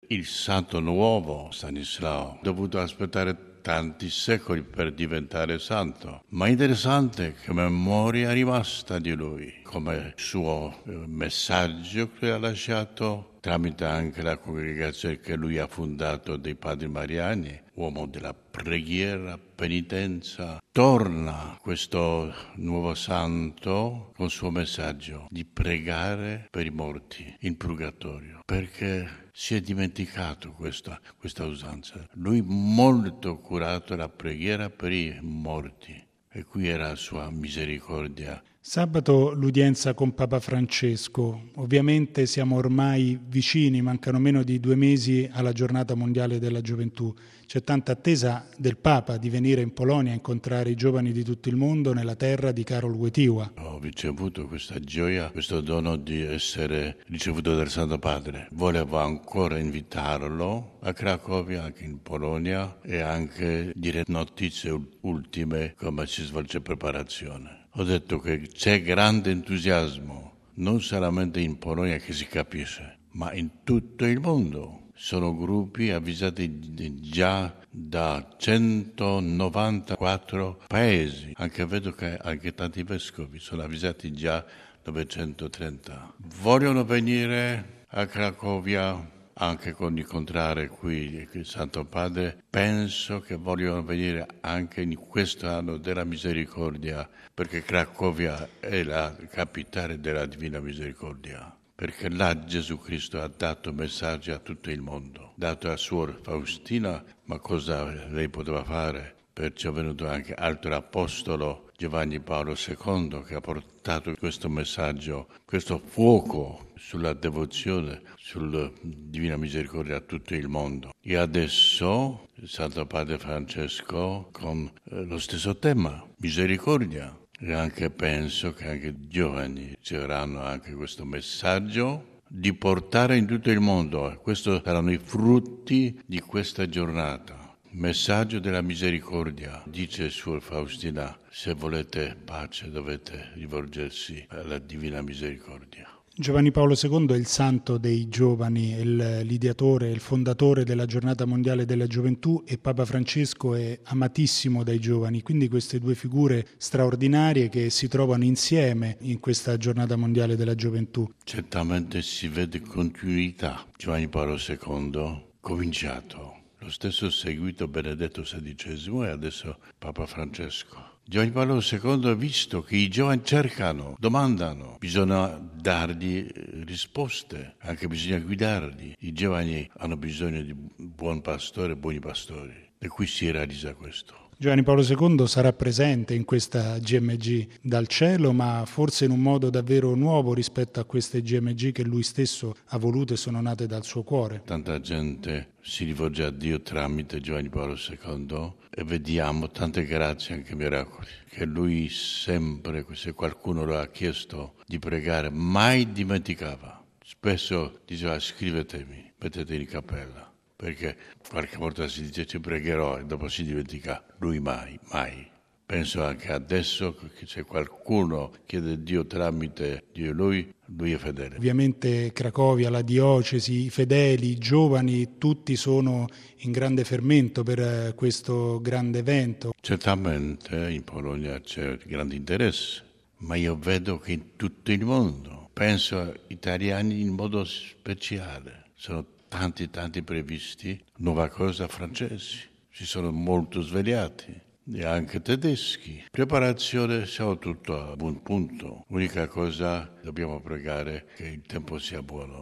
il santo nuovo Stanislao. Ha dovuto aspettare tanti secoli per diventare santo, ma interessante che memoria è rimasta di lui, come suo messaggio che ha lasciato tramite anche la congregazione che lui ha fondato dei Padri Mariani, uomo della preghiera, penitenza. Torna questo nuovo santo con il suo messaggio di pregare per i morti in purgatorio, perché si è dimenticato questa usanza. Lui molto curato la preghiera per i morti e qui era la sua misericordia. Sabato l'udienza con Papa Francesco. Ovviamente siamo ormai vicini, mancano meno di 2 mesi alla giornata mondiale della gioventù. C'è tanta attesa del Papa di venire in Polonia a incontrare i giovani di tutto il mondo nella terra di Karol Wojtyła. Ho ricevuto questa gioia, questo dono di essere ricevuto dal Santo Padre. Volevo ancora invitarlo a Cracovia, anche in Polonia, e anche dire notizie ultime come si svolge preparazione. Ho detto che c'è grande entusiasmo, non solamente in Polonia che si capisce, ma in tutto il mondo. Sono gruppi avvisati già da 194 paesi. Anche vedo che anche tanti vescovi sono avvisati già 930. Vogliono venire a Cracovia anche con incontrare qui il Santo Padre. Penso che vogliono venire anche in questo anno della misericordia, perché Cracovia è la capitale della Divina Misericordia. Perché là Gesù Cristo ha dato messaggi a tutto il mondo, dato a Suor Faustina, ma cosa lei poteva fare? Perciò è venuto anche altro apostolo, Giovanni Paolo II, che ha portato questo messaggio, questo fuoco sulla devozione, sulla Divina Misericordia a tutto il mondo. E adesso il Santo Padre Francesco con lo stesso tema, misericordia. E anche penso che anche i giovani riceveranno anche questo messaggio di portare in tutto il mondo. Questi saranno i frutti di questa giornata. Messaggio della misericordia, dice Suor Faustina, se volete pace dovete rivolgersi alla Divina Misericordia. Giovanni Paolo II è il santo dei giovani, l'ideatore, il fondatore della Giornata Mondiale della Gioventù, e Papa Francesco è amatissimo dai giovani, quindi queste due figure straordinarie che si trovano insieme in questa Giornata Mondiale della Gioventù. Certamente si vede continuità. Giovanni Paolo II cominciato, lo stesso seguito Benedetto XVI e adesso Papa Francesco. Giovanni Paolo II ha visto che i giovani cercano, domandano, bisogna dargli risposte, anche bisogna guidarli. I giovani hanno bisogno di buon pastore, buoni pastori, e qui si realizza questo. Giovanni Paolo II sarà presente in questa GMG dal cielo, ma forse in un modo davvero nuovo rispetto a queste GMG che lui stesso ha voluto e sono nate dal suo cuore. Tanta gente si rivolge a Dio tramite Giovanni Paolo II e vediamo tante grazie, anche miracoli, che lui sempre, se qualcuno lo ha chiesto di pregare, mai dimenticava. Spesso diceva scrivetemi, mettete in cappella. Perché qualche volta si dice ci pregherò e dopo si dimentica, lui mai, mai. Penso anche adesso che se qualcuno chiede a Dio tramite Dio lui è fedele. Ovviamente Cracovia, la diocesi, i fedeli, i giovani, tutti sono in grande fermento per questo grande evento. Certamente in Polonia c'è grande interesse, ma io vedo che in tutto il mondo, penso agli italiani in modo speciale, sono tanti previsti, nuova cosa francesi, si sono molto svegliati, e anche tedeschi. Preparazione, siamo tutto a buon punto. Unica cosa, dobbiamo pregare che il tempo sia buono.